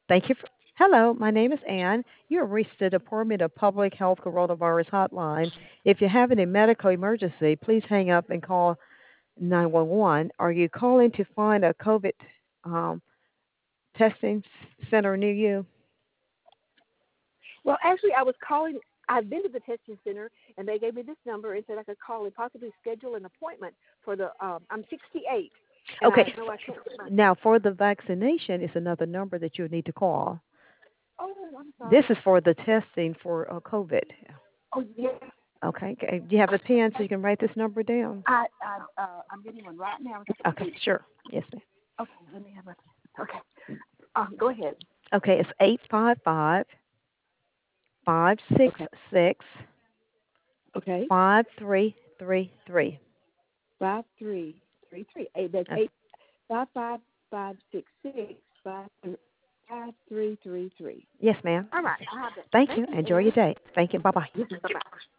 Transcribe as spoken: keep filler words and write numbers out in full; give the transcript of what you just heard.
Thank you for. Hello, my name is Ann. You have reached the Department of Public Health Coronavirus Hotline. If you have any medical emergency, please hang up and call nine one one. Are you calling to find a COVID um, testing center near you? Well, actually, I was calling. I've been to the testing center, and they gave me this number and said I could call and possibly schedule an appointment for the. Um, I'm sixty-eight, and I Okay, know I can't get my. now for the vaccination is another number that you need to call. Oh, I'm This sorry. is for the testing for uh, COVID. Oh, yeah. Okay, okay. Do you have a pen so you can write this number down? I, I, uh, I'm getting one right now. Okay, sure. Yes, ma'am. Okay, let me have a. Okay, um, go ahead. Okay, it's eight five five five six Okay, six okay. five three three three. Five three three three eight. That's That's eight five five five six six five five three three three. yes, ma'am. All right, I have it. Thank Thank you. you, Enjoy your Ann. day. Thank you. Bye bye. Bye bye.